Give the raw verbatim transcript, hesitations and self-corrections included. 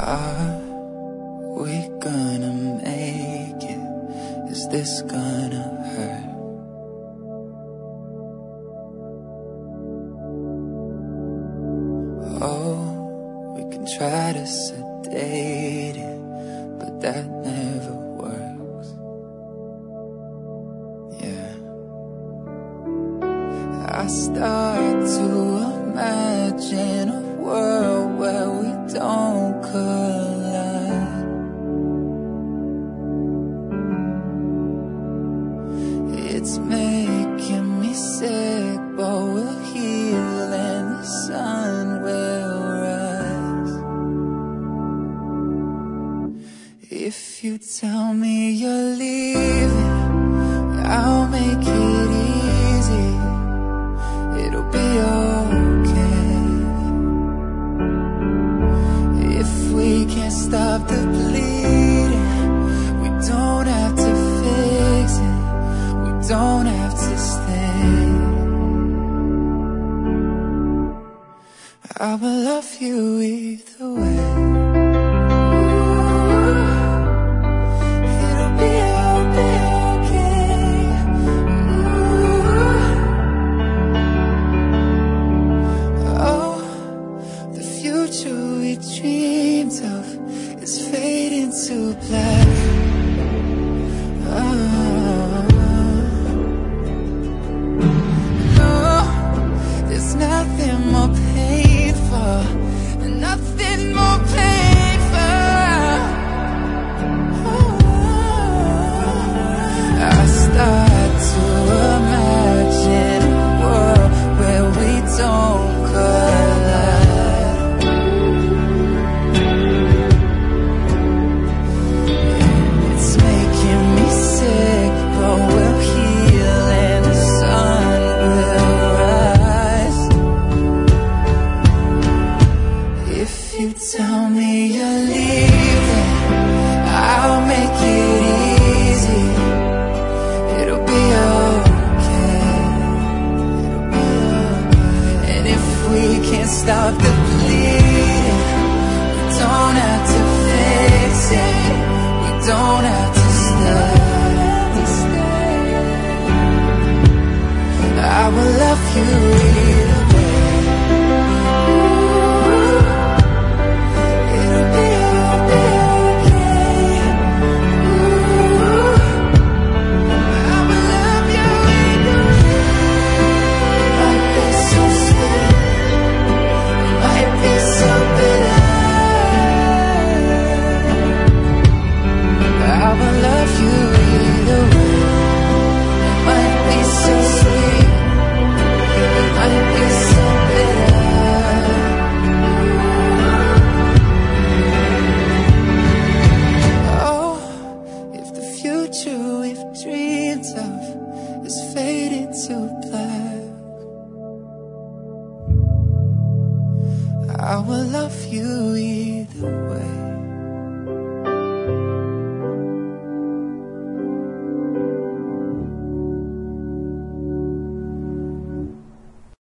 Are we gonna make it? Is this gonna hurt? Oh, we can try to sedate it, but that never works. Yeah, I start to imagine a world where we don't collide. It's making me sick, but we'll heal and the sun will rise. If you tell me you're leaving, I'll make it easy. It'll be okay. If we can't stop the bleeding, we don't have to fix it, we don't have to stay. I will love you either way. We dreamed of is fading to black. Oh, no, there's nothing more painful, nothing more painful. Oh, I start to imagine a world where we don't collide. Tell me you're leaving, I'll make it easy. It'll be okay, it'll be okay. And if we can't stop the bleeding, we don't have to fix it, we don't have to stay. I will love you either way. We've dreamed of is fading to black. I will love you.